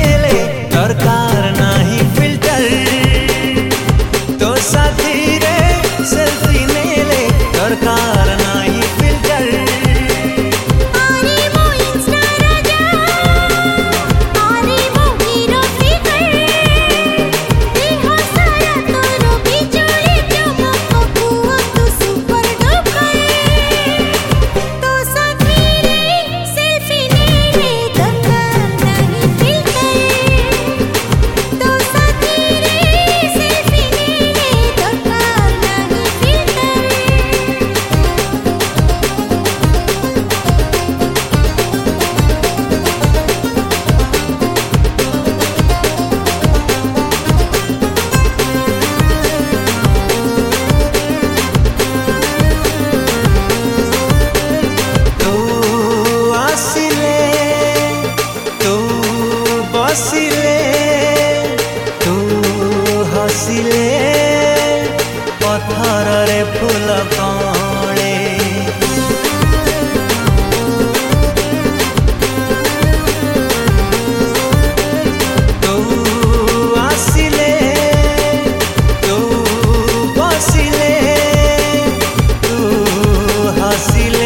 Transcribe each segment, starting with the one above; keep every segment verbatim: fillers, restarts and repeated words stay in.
नेले दरकार नाही फिल्टर तो साथी रे सेल्फी नेले दरकार नाही फिल्टर आरे मो इंस्टा राजा आरे मो हीरो फिगर देह सारा तोर बिजुली चमक पुआ तू सुपर डुपर तो साथी रे सेल्फी नेले दरकार नाही फिल्टर तो साथी रे सेल्फी नेले दरकार नाही फिल्टर तू आसिले तू बसिले तू हसिले पथर रे फूल कणे तू आसिले तू बसिले तू हसिले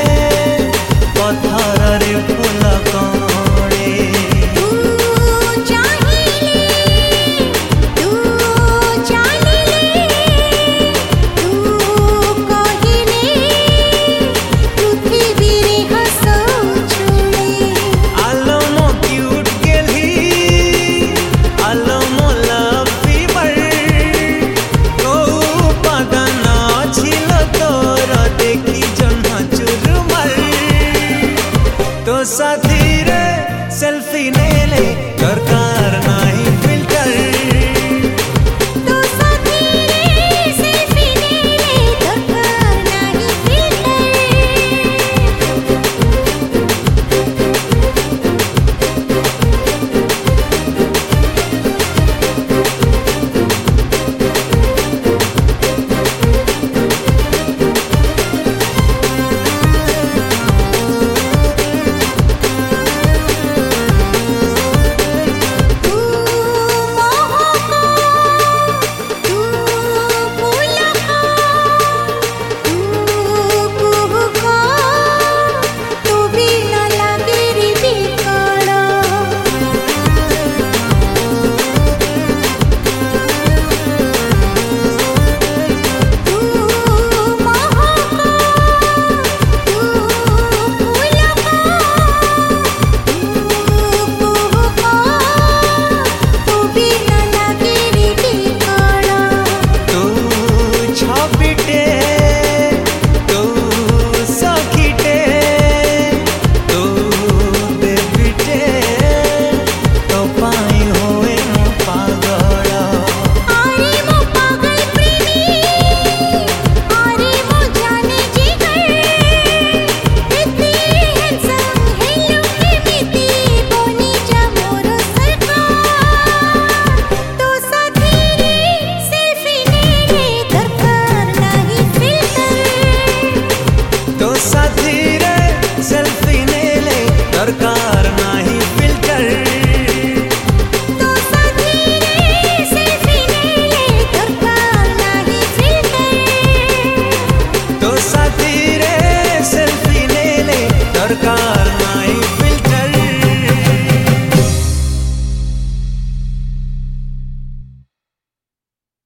पथर रे फूल कणे तू चाहिले तू चालिले तू कहिले पृथ्वी रे हसौ छुले आलो मो क्यूट गेली आलो मो लव फीवर को उपादान छिल तोर देखी जन्म चुरमर तो साथी रे सेल्फी नेले दरकार नाही फिल्टर तो साथी रे सेल्फी नेले दरकार नाही फिल्टर तू मोहका तू फूलका तू कुहुका तू बिना लागे रे बिकड़ा तू मोहका तू फूलका तू कुहुका तू बिना लागे रे बिकड़ा तू छपिटे तू सखीटे तू बेबिटे तो पाई होए मो पागल आरे मो पागल प्रेमी आरे मो जाने जिगर इतनी हैंडसम हेलो प्रेमिती बोनी जा मोर सरकार तो साथी रे सेल्फी नेले दरकार नाही फिल्टर तो साथी रे सेल्फी नेले दरकार नाही फिल्टर तो साथी रे सेल्फी नेले दरकार नाही फिल्टर तो साथी रे सेल्फी नेले दरकार